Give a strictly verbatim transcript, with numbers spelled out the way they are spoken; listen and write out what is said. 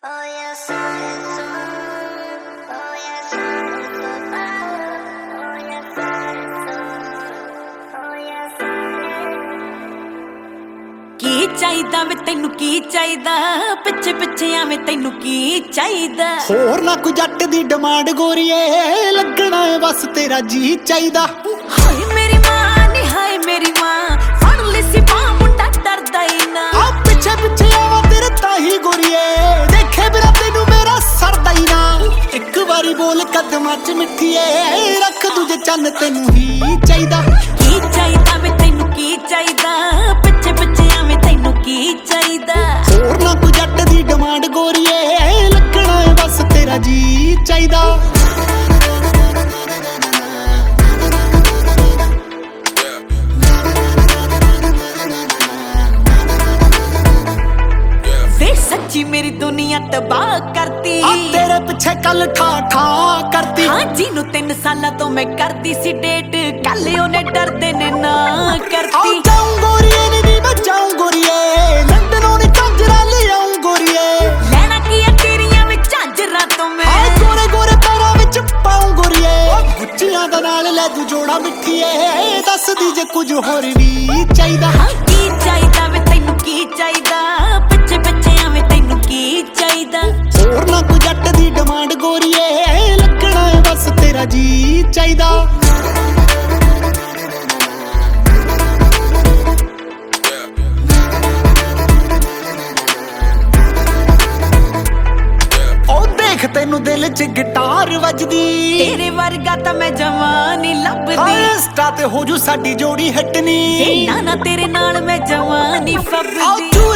Oh yeah, sun is on. Oh yeah, sun is on fire. Oh yeah, sun is on. Oh yeah, sun ਕੀ ਚਾਹੀਦਾ ਵੇ ਤੈਨੂੰ ਕੀ ਚਾਹੀਦਾ ਪਿੱਛੇ ਪਿੱਛੇ ਆਵੇਂ ਤੈਨੂੰ ਕੀ ਚਾਹੀਦਾ ਹੋਰ ਨਾ ਕੋਈ ਜੱਟ ਦੀ ਡਿਮਾਂਡ ਗੋਰੀਏ ਲੱਗਣਾ ਏ ਬਸ ਤੇਰਾ ਜੀ ਚਾਹੀਦਾ ਹਾਏ ਮੇਰੀ ਮਾਂ ਨੀ ਹਾਏ ਮੇਰੀ ਮਾਂ ਫੜ ਲਈ ਸੀ ਬਾਂਹ ਮੁੰਡਾ ਡਰਦਾ ਹੀ ਨਾ ਆ ਪਿੱਛੇ ਪਿੱਛੇ ਆਵਾਂ ਤੇਰੇ ਤਾਹੀ ਗੋਰੀਏ ਦੇਖੇ ਬਿਨਾ ਤੈਨੂੰ ਮੇਰਾ ਸਰਦਾ ਹੀ ਨਾ ਇੱਕ ਵਾਰੀ ਬੋਲ ਕਦਮਾਂ ਚ ਮਿੱਠੀਏ ਰੱਖ ਦੂਜੇ ਚੰਨ ਤੈਨੂੰ ਹੀ ਚਾਹੀਦਾ ਕੀ ਚਾਹੀਦਾ ਵੇ ਤੈਨੂੰ ਕੀ ਚਾਹੀਦਾ ਪਿੱਛੇ ਪਿੱਛੇ ਆਵੇਂ ਤੈਨੂੰ ਕੀ ਚਾਹੀਦਾ ਹੋਰ ਨਾ ਕੋਈ ਜੱਟ ਦੀ ਡਿਮਾਂਡ ਗੋਰੀਏ ਲੱਗਣਾ ਏ ਬਸ ਤੇਰਾ ਜੀ ਚਾਹੀਦਾ ਵੇ ਸੱਚੀ ਮੇਰੀ ਦੁਨੀਆ ਤਬਾਹ ਕਰਤੀ ਆ ਤੇਰੇ ਪਿੱਛੇ ਕੱਲ ਠਾ ਠਾ ਕਰਦੀ ਹਾਂ ਜਿਹਨੂੰ ਤਿੰਨ ਸਾਲਾਂ ਤੋਂ ਮੈਂ ਕਰਦੀ ਸੀ ਡੇਟ ਕੱਲ ਉਹਨੇ ਡਰਦੇ ਨੇ ਨਾ ਆ ਕਰਤੀ ਜਾਊਂ ਗੋਰੀਏ ਨੀ ਵੀ ਮੈਂ ਜਾਊਂ ਗੋਰੀਏ ਲੰਡਨੋਂ ਨੀ ਝਾਂਜਰਾਂ ਲੈ ਆਊਂ ਗੋਰੀਏ ਲੈਣਾ ਕੀ ਆ ਤੇਰੀਆਂ ਵਿੱਚ ਝਾਂਜਰਾਂ ਤੋਂ ਮੈਂ ਆਏ ਗੋਰੇ ਗੋਰੇ ਪੈਰਾਂ ਵਿੱਚ ਪਾਉਂ ਗੋਰੀਏ ਗੁੱਚੀਆਂ ਦਾ ਨਾਲ ਲੈ ਤੂੰ ਜੋੜਾ ਮਿੱਠੀਏ ਦੱਸਦੀ ਜੇ ਕੁਝ ਹੋਰ ਵੀ ਚਾਹੀਦਾ ਹਾਂ ਕੀ ਚਾਹੀਦਾ ਵੇ ਤੈਨੂੰ ਕੀ ਚਾਹੀਦਾ ਪਿੱਛੇ ਪਿੱਛੇ ਆਵੇਂ ਤੈਨੂੰ ਕੀ ਚਾਹੀਦਾ ਹੋਰ ਨਾ ਕੋਈ ਜੱਟ ਦੀ ਡਿਮਾਂਡ ਗੋਰੀਏ ਲੱਗਣਾ ਏ ਬਸ ਤੇਰਾ ਜੀ ਚਾਹੀਦਾ ਉਹ ਦੇਖ ਤੈਨੂੰ ਦਿਲ 'ਚ ਗਿਟਾਰ ਵੱਜਦੀ ਤੇਰੇ ਵਰਗਾ ਤਾਂ ਮੈਂ ਜਵਾਂ ਨੀ ਲੱਭਦੀ ਇੰਸਟਾ ਤੇ ਹੋ ਜੂ ਸਾਡੀ ਜੋੜੀ ਹਿੱਟ ਨੀ ਤੇ ਨਾ ਨਾ ਤੇਰੇ ਨਾਲ ਮੈਂ ਜਵਾਂ ਨੀ ਆਓ ਫੱਬਦੀ ਚੂਰ